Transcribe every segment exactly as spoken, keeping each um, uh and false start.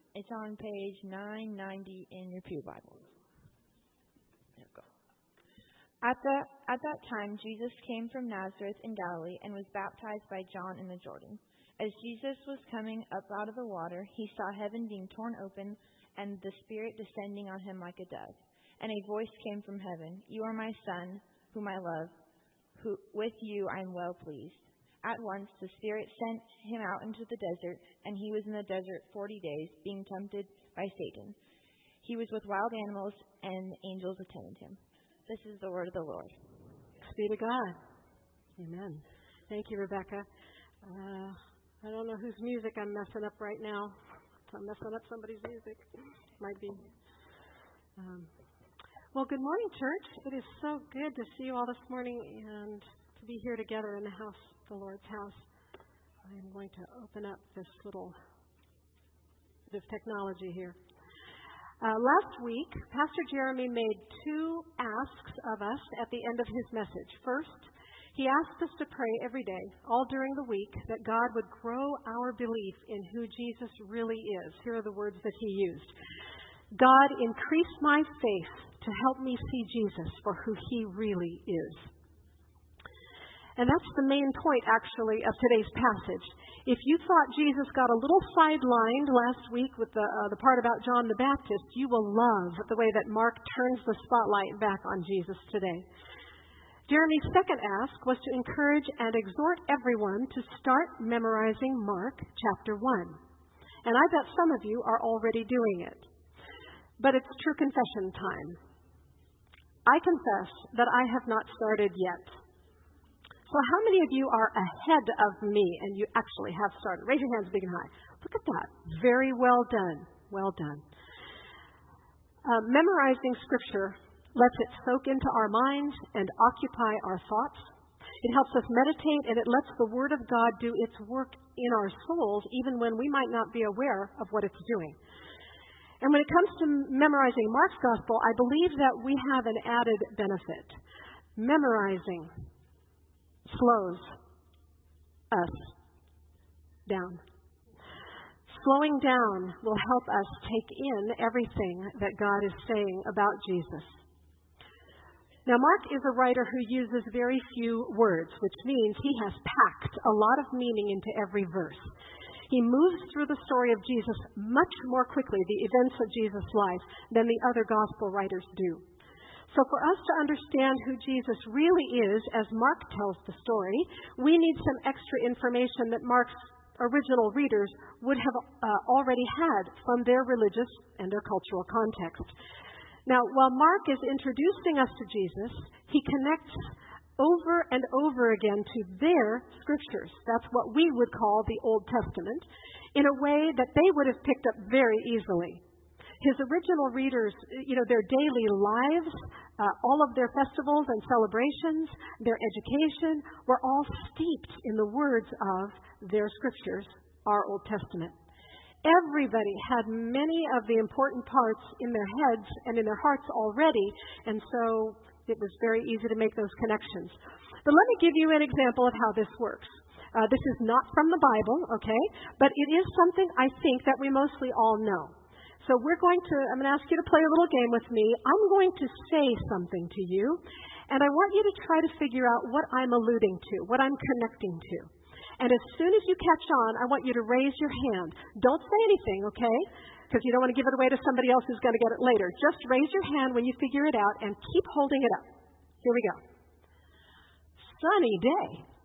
It's on page nine ninety in your Pew Bible. There we go. At, the, at that time, Jesus came from Nazareth in Galilee and was baptized by John in the Jordan. As Jesus was coming up out of the water, he saw heaven being torn open and the Spirit descending on him like a dove. And a voice came from heaven, "You are my Son, whom I love. Who, with you I am well pleased." At once the Spirit sent him out into the desert, and he was in the desert forty days, being tempted by Satan. He was with wild animals, and angels attended him. This is the word of the Lord. Thanks be to God. Amen. Thank you, Rebecca. Uh, I don't know whose music I'm messing up right now. I'm messing up somebody's music. Might be. Um, well, good morning, church. It is so good to see you all this morning and to be here together in the house, the Lord's house. I am going to open up this little bit of technology here. Uh, last week, Pastor Jeremy made two asks of us at the end of his message. First, he asked us to pray every day, all during the week, that God would grow our belief in who Jesus really is. Here are the words that he used. God, increase my faith to help me see Jesus for who he really is. And that's the main point, actually, of today's passage. If you thought Jesus got a little sidelined last week with the, uh, the part about John the Baptist, you will love the way that Mark turns the spotlight back on Jesus today. Jeremy's second ask was to encourage and exhort everyone to start memorizing Mark chapter one. And I bet some of you are already doing it. But it's true confession time. I confess that I have not started yet. So how many of you are ahead of me and you actually have started? Raise your hands big and high. Look at that. Very well done. Well done. Uh, memorizing Scripture lets it soak into our minds and occupy our thoughts. It helps us meditate, and it lets the Word of God do its work in our souls even when we might not be aware of what it's doing. And when it comes to memorizing Mark's Gospel, I believe that we have an added benefit. Memorizing slows us down. Slowing down will help us take in everything that God is saying about Jesus. Now, Mark is a writer who uses very few words, which means he has packed a lot of meaning into every verse. He moves through the story of Jesus much more quickly, the events of Jesus' life, than the other gospel writers do. So for us to understand who Jesus really is, as Mark tells the story, we need some extra information that Mark's original readers would have uh, already had from their religious and their cultural context. Now, while Mark is introducing us to Jesus, he connects over and over again to their scriptures. That's what we would call the Old Testament, in a way that they would have picked up very easily. His original readers, you know, their daily lives, uh, all of their festivals and celebrations, their education, were all steeped in the words of their scriptures, our Old Testament. Everybody had many of the important parts in their heads and in their hearts already, and so it was very easy to make those connections. But let me give you an example of how this works. Uh, this is not from the Bible, okay, but it is something I think that we mostly all know. So we're going to, I'm going to ask you to play a little game with me. I'm going to say something to you, and I want you to try to figure out what I'm alluding to, what I'm connecting to. And as soon as you catch on, I want you to raise your hand. Don't say anything, okay? Because you don't want to give it away to somebody else who's going to get it later. Just raise your hand when you figure it out and keep holding it up. Here we go. Sunny day.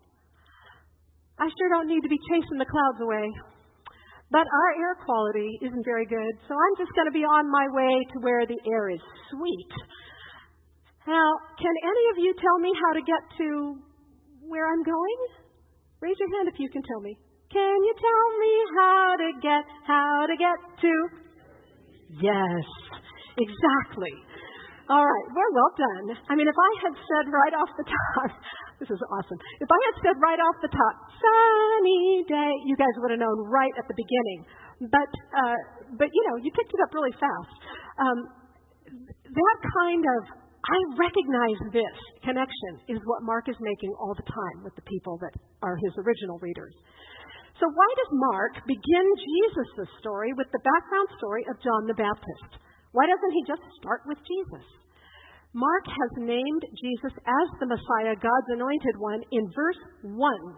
I sure don't need to be chasing the clouds away. But our air quality isn't very good, so I'm just going to be on my way to where the air is sweet. Now, can any of you tell me how to get to where I'm going? Raise your hand if you can tell me. Can you tell me how to get, how to get to? Yes, exactly. All right, well, well done. I mean, if I had said right off the top, this is awesome. If I had said right off the top, sunny day, you guys would have known right at the beginning. But, uh, but you know, you picked it up really fast. Um, that kind of, I recognize this connection is what Mark is making all the time with the people that are his original readers. So why does Mark begin Jesus' story with the background story of John the Baptist? Why doesn't he just start with Jesus? Mark has named Jesus as the Messiah, God's anointed one, in verse one.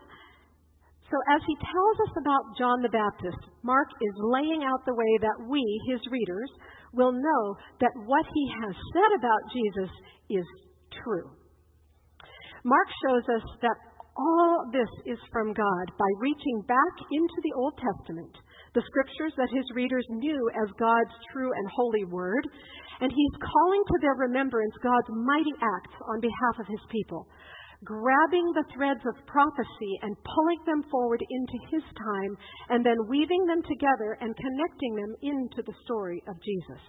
So as he tells us about John the Baptist, Mark is laying out the way that we, his readers, will know that what he has said about Jesus is true. Mark shows us that all this is from God by reaching back into the Old Testament, the scriptures that his readers knew as God's true and holy word, and he's calling to their remembrance God's mighty acts on behalf of his people, grabbing the threads of prophecy and pulling them forward into his time, and then weaving them together and connecting them into the story of Jesus.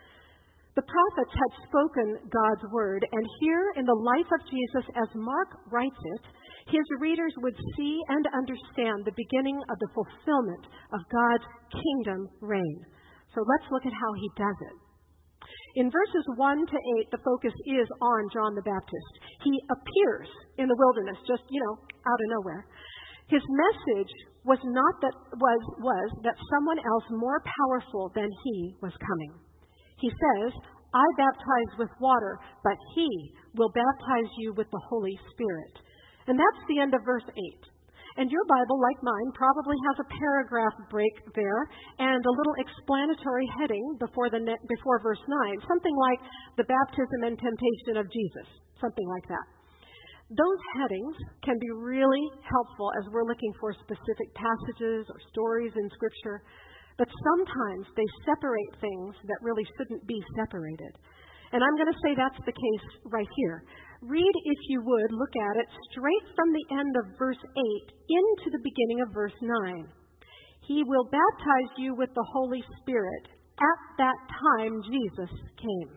The prophets had spoken God's word, and here in the life of Jesus, as Mark writes it, his readers would see and understand the beginning of the fulfillment of God's kingdom reign. So let's look at how he does it. In verses one to eight, the focus is on John the Baptist. He appears in the wilderness, just, you know, out of nowhere. His message was not that was was that someone else more powerful than he was coming. He says, I baptize with water, but he will baptize you with the Holy Spirit. And that's the end of verse eight. And your Bible, like mine, probably has a paragraph break there and a little explanatory heading before the ne- before verse nine, something like the baptism and temptation of Jesus, something like that. Those headings can be really helpful as we're looking for specific passages or stories in Scripture, but sometimes they separate things that really shouldn't be separated. And I'm going to say that's the case right here. Read, if you would, look at it straight from the end of verse eight into the beginning of verse nine. He will baptize you with the Holy Spirit. At that time, Jesus came.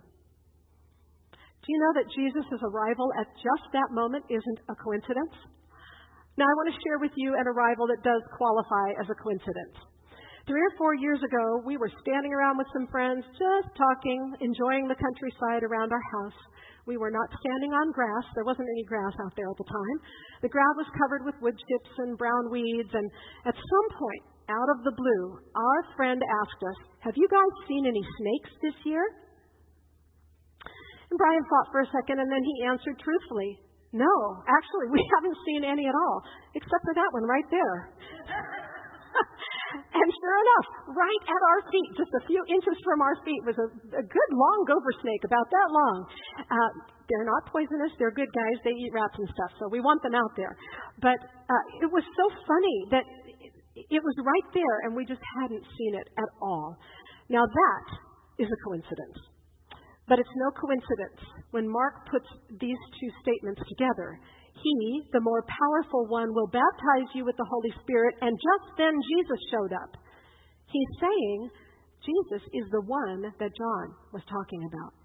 Do you know that Jesus' arrival at just that moment isn't a coincidence? Now, I want to share with you an arrival that does qualify as a coincidence. Three or four years ago, we were standing around with some friends, just talking, enjoying the countryside around our house. We were not standing on grass. There wasn't any grass out there at the time. The ground was covered with wood chips and brown weeds, and at some point, out of the blue, our friend asked us, have you guys seen any snakes this year? And Brian thought for a second, and then he answered truthfully, no, actually, we haven't seen any at all, except for that one right there. And sure enough, right at our feet, just a few inches from our feet, was a, a good long gopher snake, about that long. Uh, they're not poisonous. They're good guys. They eat rats and stuff, so we want them out there. But uh, it was so funny that it, it was right there, and we just hadn't seen it at all. Now that is a coincidence. But it's no coincidence when Mark puts these two statements together. He, the more powerful one, will baptize you with the Holy Spirit, and just then Jesus showed up. He's saying Jesus is the one that John was talking about.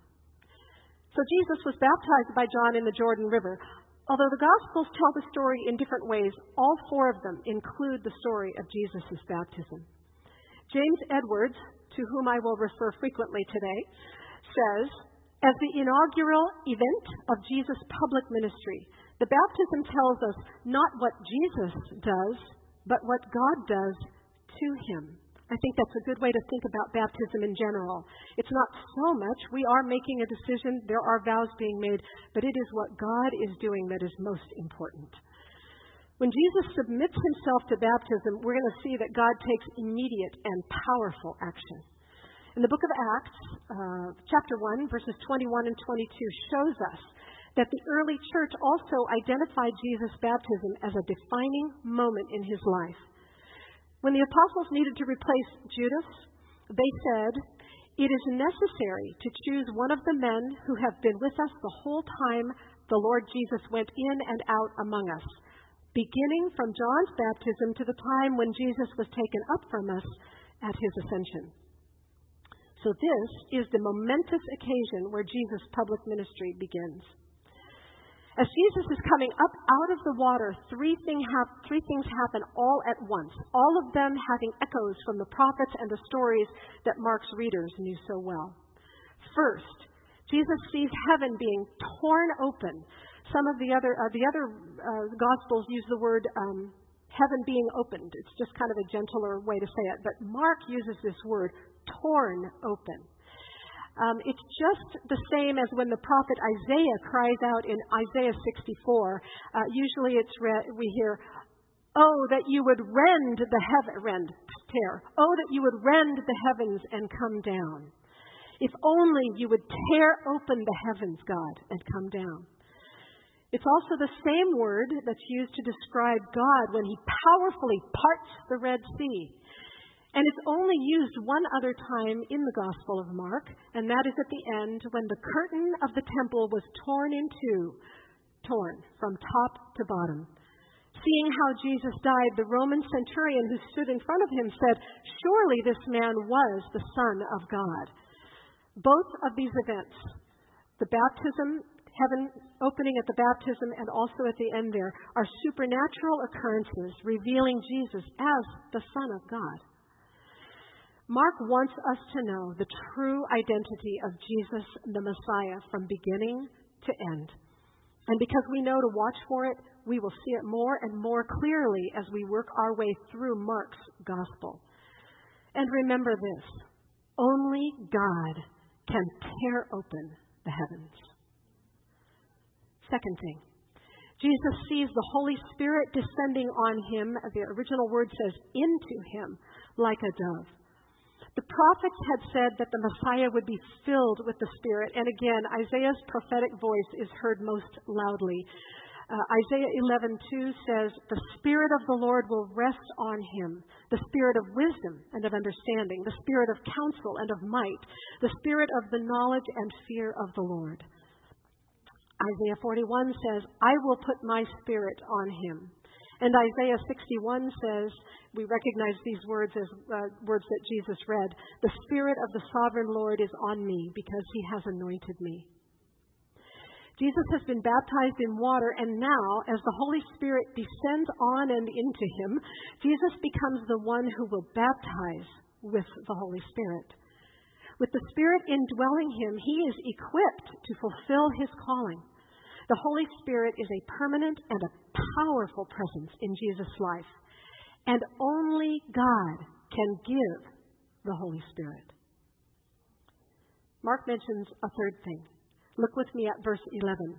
So Jesus was baptized by John in the Jordan River. Although the Gospels tell the story in different ways, all four of them include the story of Jesus' baptism. James Edwards, to whom I will refer frequently today, says, as the inaugural event of Jesus' public ministry, the baptism tells us not what Jesus does, but what God does to him. I think that's a good way to think about baptism in general. It's not so much we are making a decision, there are vows being made, but it is what God is doing that is most important. When Jesus submits himself to baptism, we're going to see that God takes immediate and powerful action. In the book of Acts, uh, chapter one, verses twenty-one and twenty-two, shows us that the early church also identified Jesus' baptism as a defining moment in his life. When the apostles needed to replace Judas, they said, it is necessary to choose one of the men who have been with us the whole time the Lord Jesus went in and out among us, beginning from John's baptism to the time when Jesus was taken up from us at his ascension. So this is the momentous occasion where Jesus' public ministry begins. As Jesus is coming up out of the water, three, thing hap- three things happen all at once, all of them having echoes from the prophets and the stories that Mark's readers knew so well. First, Jesus sees heaven being torn open. Some of the other, uh, the other uh, Gospels use the word um, heaven being opened. It's just kind of a gentler way to say it. But Mark uses this word, torn open. Um, it's just the same as when the prophet Isaiah cries out in Isaiah sixty-four. Uh, usually it's read, we hear, "Oh, that you would rend the heaven, rend, tear. Oh, that you would rend the heavens and come down. If only you would tear open the heavens, God, and come down." It's also the same word that's used to describe God when He powerfully parts the Red Sea. And it's only used one other time in the Gospel of Mark, and that is at the end when the curtain of the temple was torn in two, torn from top to bottom. Seeing how Jesus died, the Roman centurion who stood in front of him said, "Surely this man was the Son of God." Both of these events, the baptism, heaven opening at the baptism, and also at the end there, are supernatural occurrences revealing Jesus as the Son of God. Mark wants us to know the true identity of Jesus, the Messiah, from beginning to end. And because we know to watch for it, we will see it more and more clearly as we work our way through Mark's gospel. And remember this, only God can tear open the heavens. Second thing, Jesus sees the Holy Spirit descending on him, the original word says into him, like a dove. The prophets had said that the Messiah would be filled with the Spirit, and again, Isaiah's prophetic voice is heard most loudly. Uh, Isaiah eleven two says, "The Spirit of the Lord will rest on him, the Spirit of wisdom and of understanding, the Spirit of counsel and of might, the Spirit of the knowledge and fear of the Lord." Isaiah forty-one says, "I will put my Spirit on him." And Isaiah sixty-one says, we recognize these words as uh, words that Jesus read, "The Spirit of the Sovereign Lord is on me because He has anointed me." Jesus has been baptized in water, and now, as the Holy Spirit descends on and into him, Jesus becomes the one who will baptize with the Holy Spirit. With the Spirit indwelling him, he is equipped to fulfill his calling. The Holy Spirit is a permanent and a powerful presence in Jesus' life, and only God can give the Holy Spirit. Mark mentions a third thing. Look with me at verse eleven.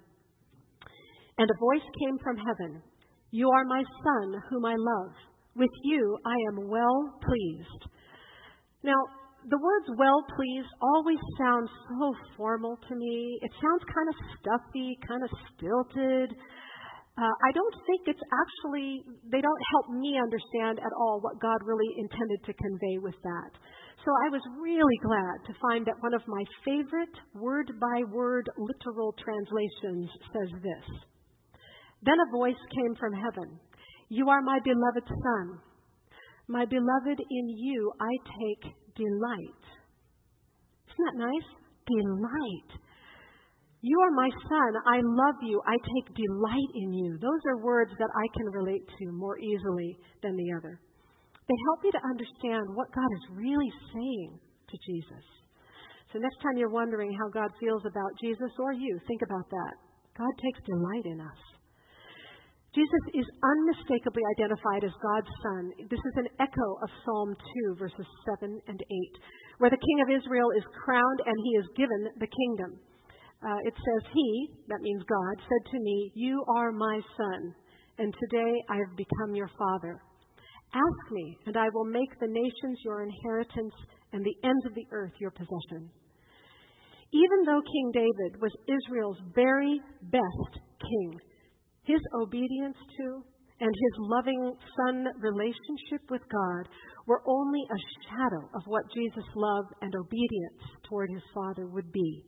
"And a voice came from heaven, 'You are my Son, whom I love. With you I am well pleased.'" Now, the words "well pleased" always sound so formal to me. It sounds kind of stuffy, kind of stilted. Uh, I don't think it's actually, they don't help me understand at all what God really intended to convey with that. So I was really glad to find that one of my favorite word-by-word literal translations says this. "Then a voice came from heaven. 'You are my beloved Son. My beloved, in you I take delight.'" Isn't that nice? Delight. "You are my Son. I love you. I take delight in you." Those are words that I can relate to more easily than the other. They help me to understand what God is really saying to Jesus. So next time you're wondering how God feels about Jesus or you, think about that. God takes delight in us. Jesus is unmistakably identified as God's Son. This is an echo of Psalm two, verses seven and eight, where the King of Israel is crowned and he is given the kingdom. Uh, it says, "He," that means God, "said to me, 'You are my Son, and today I have become your Father. Ask me, and I will make the nations your inheritance and the ends of the earth your possession.'" Even though King David was Israel's very best king, his obedience to and his loving son relationship with God were only a shadow of what Jesus' love and obedience toward his Father would be.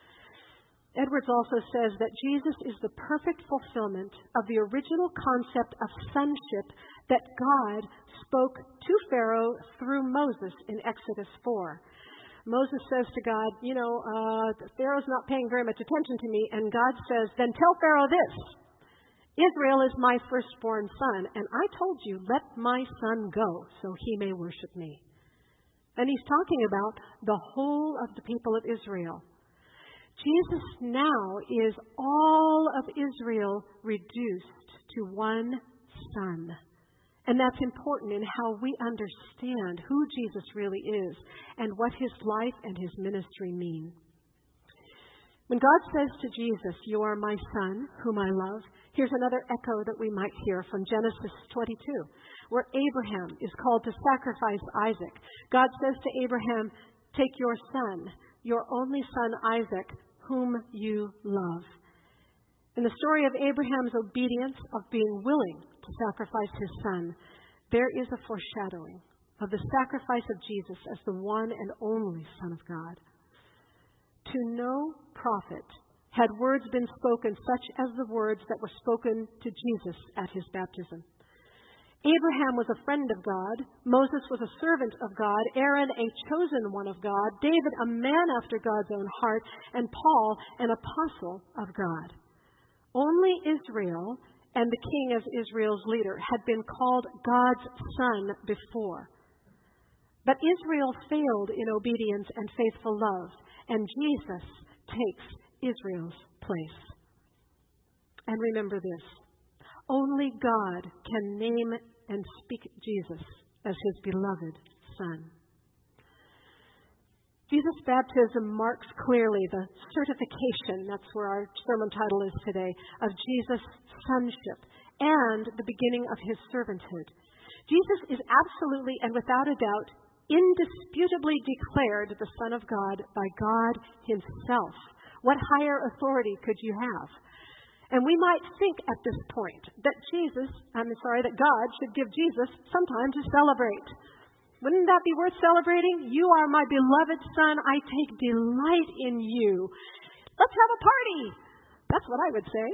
Edwards also says that Jesus is the perfect fulfillment of the original concept of sonship that God spoke to Pharaoh through Moses in Exodus four. Moses says to God, you know, uh, Pharaoh's not paying very much attention to me, and God says, "Then tell Pharaoh this, Israel is my firstborn son, and I told you, let my son go so he may worship me." And he's talking about the whole of the people of Israel. Jesus now is all of Israel reduced to one son. And that's important in how we understand who Jesus really is and what his life and his ministry mean. When God says to Jesus, "You are my son, whom I love," here's another echo that we might hear from Genesis twenty-two, where Abraham is called to sacrifice Isaac. God says to Abraham, "Take your son, your only son Isaac, whom you love." In the story of Abraham's obedience, of being willing to sacrifice his son, there is a foreshadowing of the sacrifice of Jesus as the one and only Son of God. To no prophet had words been spoken such as the words that were spoken to Jesus at his baptism. Abraham was a friend of God. Moses was a servant of God. Aaron, a chosen one of God. David, a man after God's own heart. And Paul, an apostle of God. Only Israel and the king as Israel's leader had been called God's son before. But Israel failed in obedience and faithful love, and Jesus takes Israel's place. And remember this, only God can name and speak Jesus as his beloved Son. Jesus' baptism marks clearly the certification, that's where our sermon title is today, of Jesus' sonship and the beginning of his servanthood. Jesus is absolutely and without a doubt indisputably declared the Son of God by God himself. What higher authority could you have? And we might think at this point that Jesus, I'm sorry, that God should give Jesus some time to celebrate. Wouldn't that be worth celebrating? You are my beloved Son. I take delight in you. Let's have a party. That's what I would say.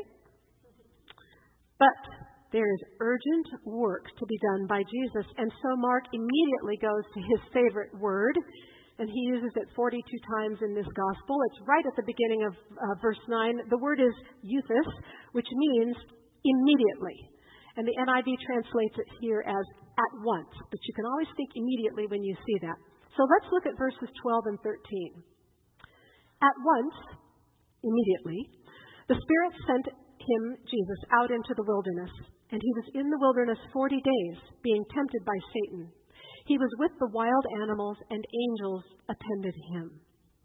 But there is urgent work to be done by Jesus, and so Mark immediately goes to his favorite word, and he uses it forty-two times in this gospel. It's right at the beginning of uh, verse nine. The word is euthys, which means immediately. And the N I V translates it here as at once, but you can always think immediately when you see that. So let's look at verses twelve and thirteen. At once, immediately, the Spirit sent him, Jesus, out into the wilderness, and he was in the wilderness forty days, being tempted by Satan. He was with the wild animals, and angels attended him.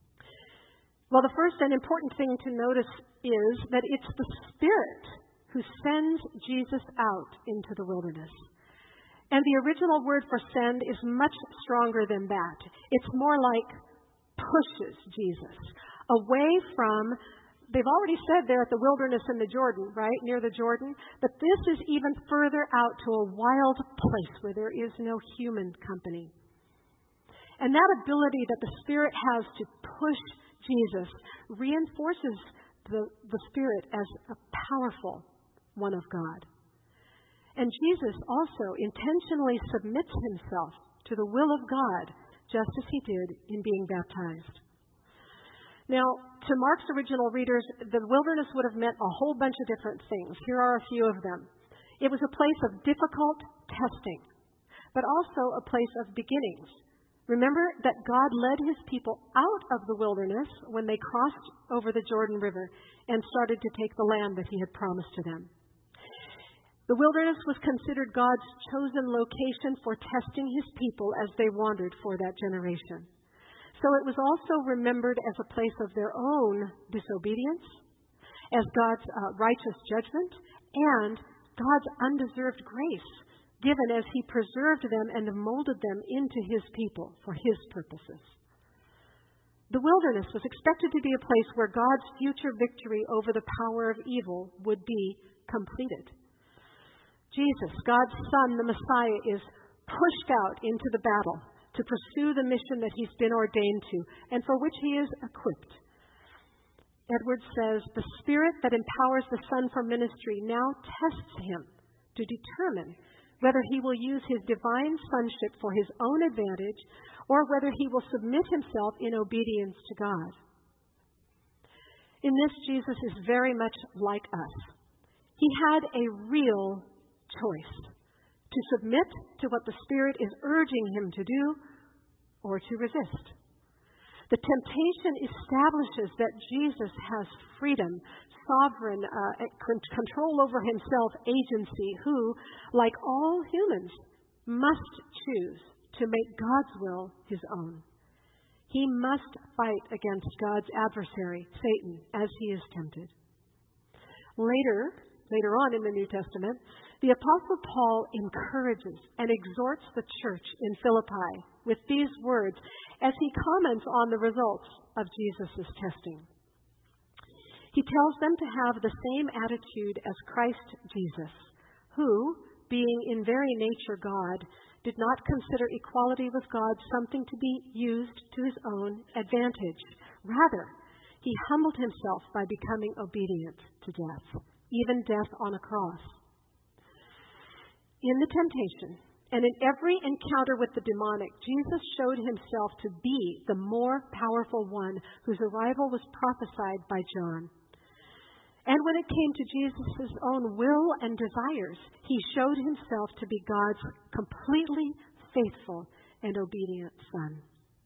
Well, the first and important thing to notice is that it's the Spirit who sends Jesus out into the wilderness. And the original word for send is much stronger than that. It's more like pushes Jesus away from, they've already said they're at the wilderness in the Jordan, right, near the Jordan, but this is even further out to a wild place where there is no human company. And that ability that the Spirit has to push Jesus reinforces the, the Spirit as a powerful one of God. And Jesus also intentionally submits himself to the will of God, just as he did in being baptized. Now, to Mark's original readers, the wilderness would have meant a whole bunch of different things. Here are a few of them. It was a place of difficult testing, but also a place of beginnings. Remember that God led his people out of the wilderness when they crossed over the Jordan River and started to take the land that he had promised to them. The wilderness was considered God's chosen location for testing his people as they wandered for that generation. So it was also remembered as a place of their own disobedience, as God's uh, righteous judgment, and God's undeserved grace, given as he preserved them and molded them into his people for his purposes. The wilderness was expected to be a place where God's future victory over the power of evil would be completed. Jesus, God's Son, the Messiah, is pushed out into the battle to pursue the mission that he's been ordained to and for which he is equipped. Edwards says, the Spirit that empowers the Son for ministry now tests him to determine whether he will use his divine sonship for his own advantage or whether he will submit himself in obedience to God. In this, Jesus is very much like us. He had a real choice to submit to what the Spirit is urging him to do or to resist. The temptation establishes that Jesus has freedom, sovereign uh, control over himself, agency, who, like all humans, must choose to make God's will his own. He must fight against God's adversary, Satan, as he is tempted. Later, later on in the New Testament, the Apostle Paul encourages and exhorts the church in Philippi with these words as he comments on the results of Jesus' testing. He tells them to have the same attitude as Christ Jesus, who, being in very nature God, did not consider equality with God something to be used to his own advantage. Rather, he humbled himself by becoming obedient to death, even death on a cross. In the temptation and in every encounter with the demonic, Jesus showed himself to be the more powerful one whose arrival was prophesied by John. And when it came to Jesus' own will and desires, he showed himself to be God's completely faithful and obedient Son.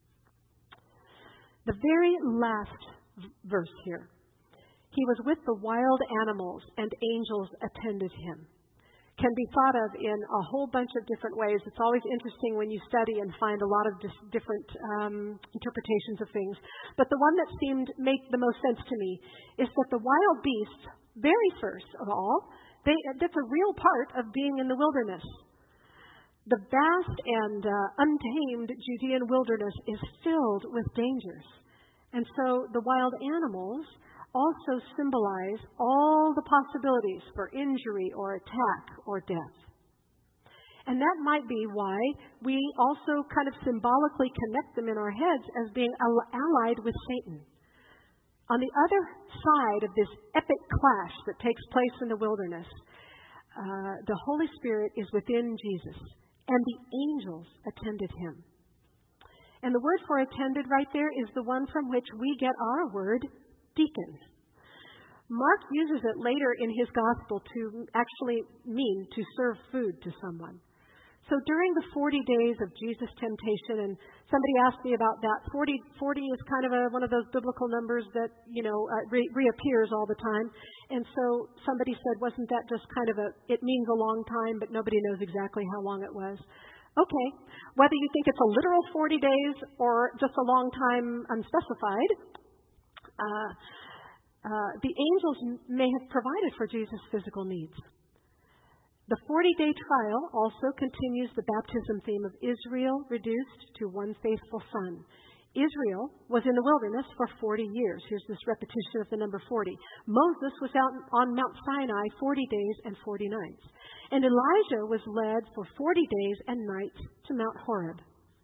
The very last verse here. He was with the wild animals, and angels attended him. Can be thought of in a whole bunch of different ways. It's always interesting when you study and find a lot of dis- different um, interpretations of things. But the one that seemed make the most sense to me is that the wild beasts, very first of all, they, that's a real part of being in the wilderness. The vast and uh, untamed Judean wilderness is filled with dangers. And so the wild animals also symbolize all the possibilities for injury or attack or death. And that might be why we also kind of symbolically connect them in our heads as being allied with Satan. On the other side of this epic clash that takes place in the wilderness, uh, the Holy Spirit is within Jesus, and the angels attended him. And the word for attended right there is the one from which we get our word, deacon. Mark uses it later in his gospel to actually mean to serve food to someone. So during the forty days of Jesus' temptation, and somebody asked me about that, forty, forty is kind of a, one of those biblical numbers that, you know, uh, re- reappears all the time. And so somebody said, wasn't that just kind of a, it means a long time, but nobody knows exactly how long it was. Okay, whether you think it's a literal forty days or just a long time unspecified, uh, uh, the angels may have provided for Jesus' physical needs. The forty-day trial also continues the baptism theme of Israel reduced to one faithful son. Israel was in the wilderness for forty years. Here's this repetition of the number forty. Moses was out on Mount Sinai forty days and forty nights. And Elijah was led for forty days and nights to Mount Horeb.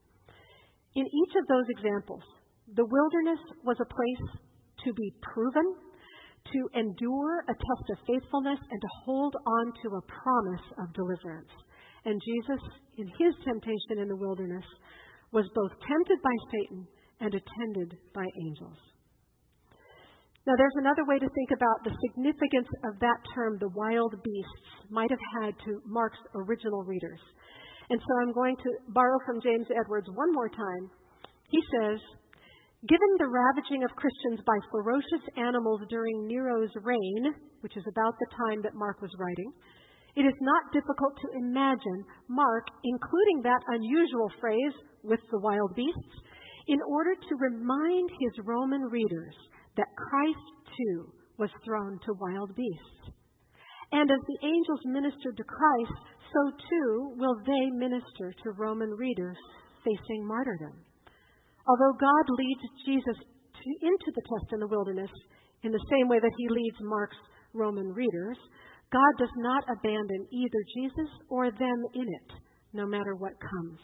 In each of those examples, the wilderness was a place to be proven, to endure a test of faithfulness, and to hold on to a promise of deliverance. And Jesus, in his temptation in the wilderness, was both tempted by Satan and attended by angels. Now, there's another way to think about the significance of that term, the wild beasts, might have had to Mark's original readers. And so I'm going to borrow from James Edwards one more time. He says, given the ravaging of Christians by ferocious animals during Nero's reign, which is about the time that Mark was writing, it is not difficult to imagine Mark including that unusual phrase, with the wild beasts, in order to remind his Roman readers that Christ, too, was thrown to wild beasts. And as the angels ministered to Christ, so too will they minister to Roman readers facing martyrdom. Although God leads Jesus to, into the test in the wilderness in the same way that he leads Mark's Roman readers, God does not abandon either Jesus or them in it, no matter what comes.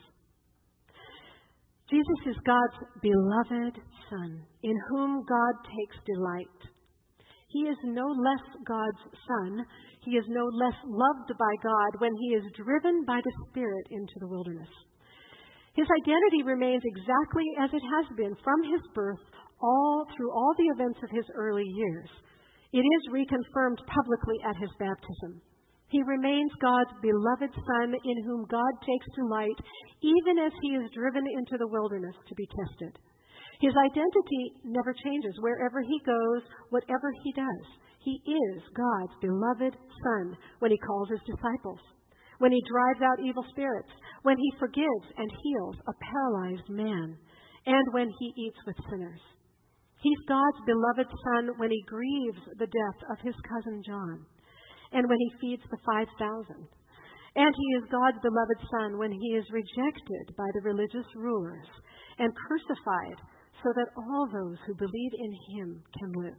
Jesus is God's beloved Son, in whom God takes delight. He is no less God's Son. He is no less loved by God when he is driven by the Spirit into the wilderness. His identity remains exactly as it has been from his birth all through all the events of his early years. It is reconfirmed publicly at his baptism. He remains God's beloved Son in whom God takes delight, even as he is driven into the wilderness to be tested. His identity never changes. Wherever he goes, whatever he does, he is God's beloved Son when he calls his disciples, when he drives out evil spirits, when he forgives and heals a paralyzed man, and when he eats with sinners. He's God's beloved Son when he grieves the death of his cousin John, and when he feeds the five thousand. And he is God's beloved Son when he is rejected by the religious rulers and crucified so that all those who believe in him can live.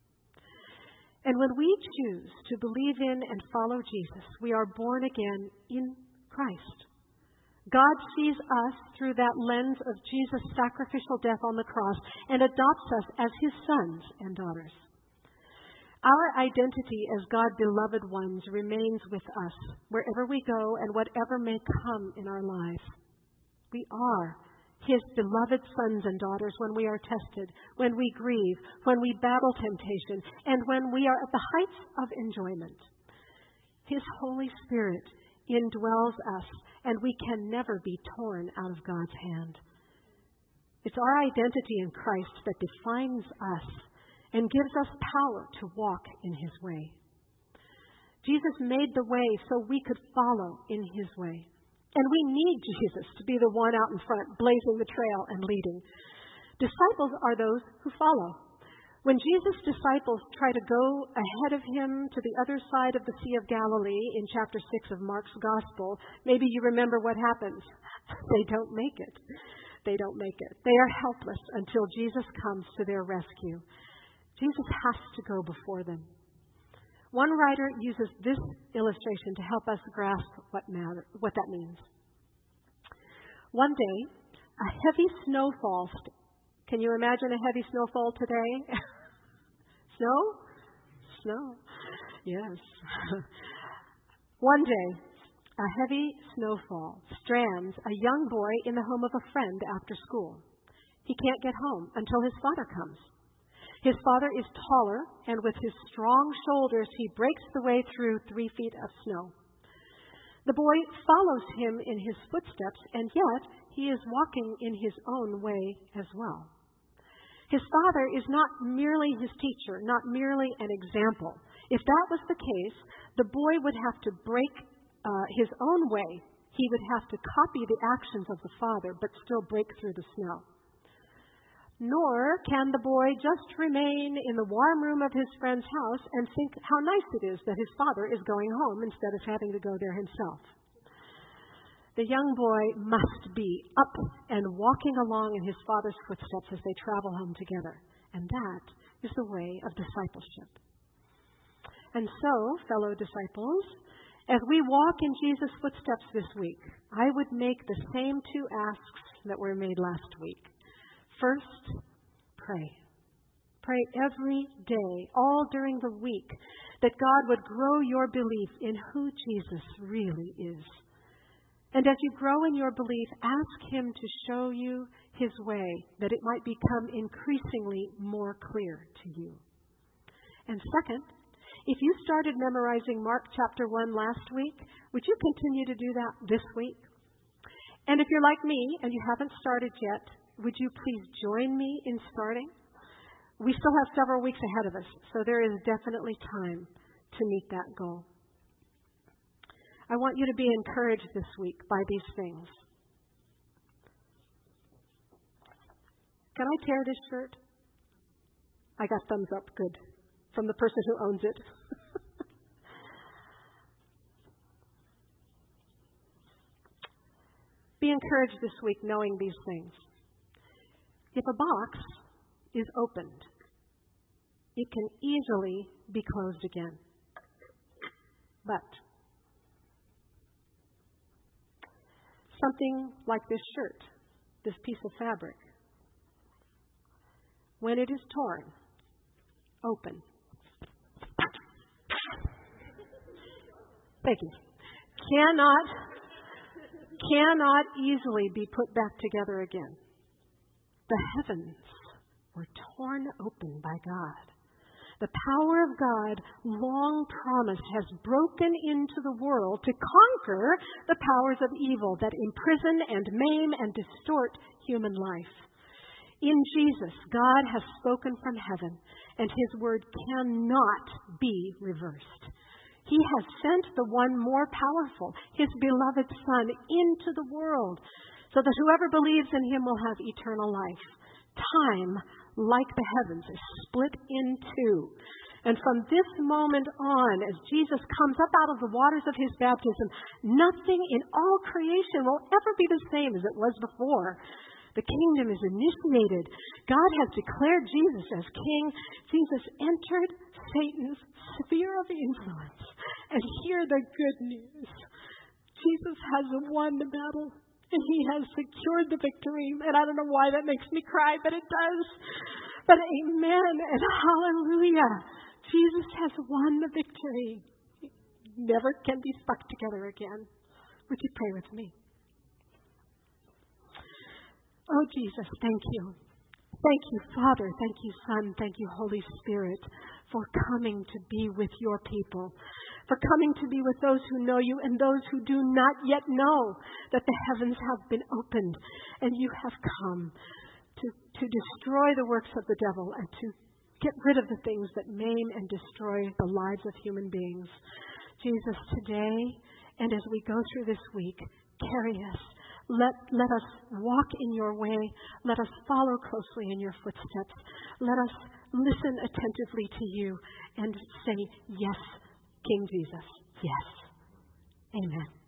And when we choose to believe in and follow Jesus, we are born again in Christ. God sees us through that lens of Jesus' sacrificial death on the cross and adopts us as his sons and daughters. Our identity as God-beloved ones remains with us wherever we go and whatever may come in our lives. We are his beloved sons and daughters when we are tested, when we grieve, when we battle temptation, and when we are at the heights of enjoyment. His Holy Spirit indwells us, and we can never be torn out of God's hand. It's our identity in Christ that defines us and gives us power to walk in his way. Jesus made the way so we could follow in his way. And we need Jesus to be the one out in front, blazing the trail and leading. Disciples are those who follow. When Jesus' disciples try to go ahead of him to the other side of the Sea of Galilee in chapter six of Mark's Gospel, maybe you remember what happens. They don't make it. They don't make it. They are helpless until Jesus comes to their rescue. Jesus has to go before them. One writer uses this illustration to help us grasp what matter, what that means. One day, a heavy snowfall. St- Can you imagine a heavy snowfall today? Snow? Snow. Yes. One day, a heavy snowfall strands a young boy in the home of a friend after school. He can't get home until his father comes. His father is taller, and with his strong shoulders, he breaks the way through three feet of snow. The boy follows him in his footsteps, and yet he is walking in his own way as well. His father is not merely his teacher, not merely an example. If that was the case, the boy would have to break uh, his own way. He would have to copy the actions of the father, but still break through the snow. Nor can the boy just remain in the warm room of his friend's house and think how nice it is that his father is going home instead of having to go there himself. The young boy must be up and walking along in his father's footsteps as they travel home together. And that is the way of discipleship. And so, fellow disciples, as we walk in Jesus' footsteps this week, I would make the same two asks that were made last week. First, pray. Pray every day, all during the week, that God would grow your belief in who Jesus really is. And as you grow in your belief, ask him to show you his way, that it might become increasingly more clear to you. And second, if you started memorizing Mark chapter one last week, would you continue to do that this week? And if you're like me and you haven't started yet, would you please join me in starting? We still have several weeks ahead of us, so there is definitely time to meet that goal. I want you to be encouraged this week by these things. Can I tear this shirt? I got thumbs up, good, from the person who owns it. Be encouraged this week knowing these things. If a box is opened, it can easily be closed again. But something like this shirt, this piece of fabric, when it is torn, open. Thank you. Cannot, cannot easily be put back together again. The heavens were torn open by God. The power of God, long promised, has broken into the world to conquer the powers of evil that imprison and maim and distort human life. In Jesus, God has spoken from heaven, and his word cannot be reversed. He has sent the one more powerful, his beloved Son, into the world, so that whoever believes in him will have eternal life. Time, like the heavens, is split in two. And from this moment on, as Jesus comes up out of the waters of his baptism, nothing in all creation will ever be the same as it was before. The kingdom is initiated. God has declared Jesus as king. Jesus entered Satan's sphere of influence. And hear the good news. Jesus has won the battle, and he has secured the victory. And I don't know why that makes me cry, but it does. But amen and hallelujah. Jesus has won the victory. Never can be stuck together again. Would you pray with me? Oh, Jesus, thank you. Thank you, Father. Thank you, Son. Thank you, Holy Spirit, for coming to be with your people, for coming to be with those who know you and those who do not yet know that the heavens have been opened and you have come to, to destroy the works of the devil and to get rid of the things that maim and destroy the lives of human beings. Jesus, today and as we go through this week, carry us. Let, let us walk in your way. Let us follow closely in your footsteps. Let us listen attentively to you and say, yes, King Jesus, yes. Amen.